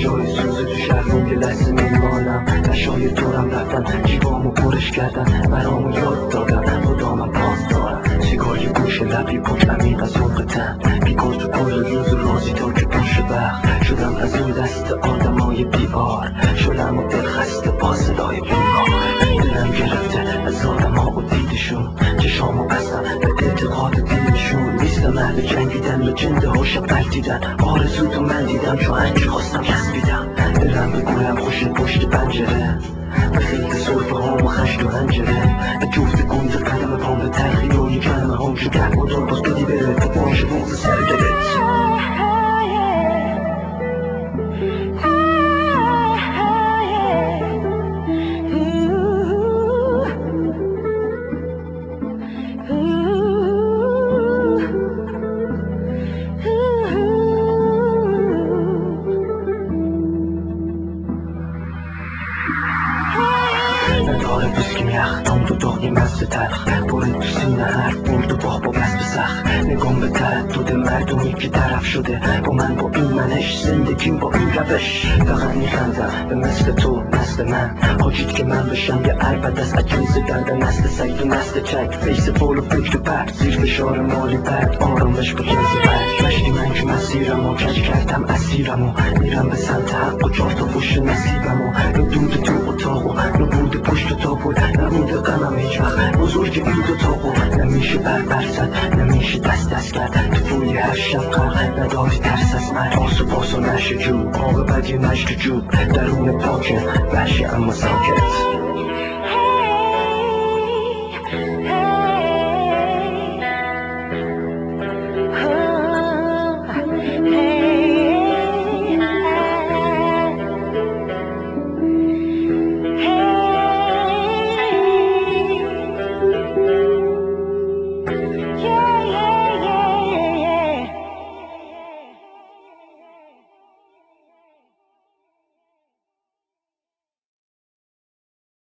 جای سوزه تو شهر روی لحظه میمانم. نشای دورم رفتن جیبامو پرش کردن، برامو یاد دادن خدا من پاس دارم. سیگار یه گوشه لب یه پاک عمیق از عمق تن، بیکار تو کل روز و رازی تا که پاش وقت شدم از اون دست آدمای بیار، شدم و دل خسته با صدای بیمار. دلم گرفته از آدم‌ها و دیدشون، چشامو بستم به اعتقاد دینشون. نیستم اهل جنگیدن یا جنده هاش قلتیدن، آرزو تو من دیدم چو هنج خواستم چسبیدم. دلم بگویم خوش پشت پنجره، به خیلی صرفه هام و خشت و هنجره، به جفت گنز قدم پام به تلخی و یه کلمه هام که ده بودم باز بدی بره تو باشه بغز سر دلت. نداره بسکیم یخ تام تو داغی مست تلخ، برد تو سینه حرف برد و باه با بست سخت. نگام به تردد مردمی که طرف شده با من، با این منش زندگیم با این روش. فقط میخندم به مثل تو مثل من، حاجید که من بشم یه عربت از عجیز درد نسل سید و نسل چک. فیس فول و فکر پرد زیر فشار مالی بعد آرامش با جنس برد. مشتی من که مسیرم و کج کردم اسیرم و میرم به سمت حق و چهار تا پشت نصیبم و دود تو اتاق و نبود پشت تابود، نبود غمم هیچ وقت بزرگ این دوتا بود. نمیشه بر زد نمیشه دست کرد، تو فولی هر شب غرق نداری ترس از من. آس و پاس و نشه جو آب بدی مشت جو، درون پاکه وحشی اما ساکت.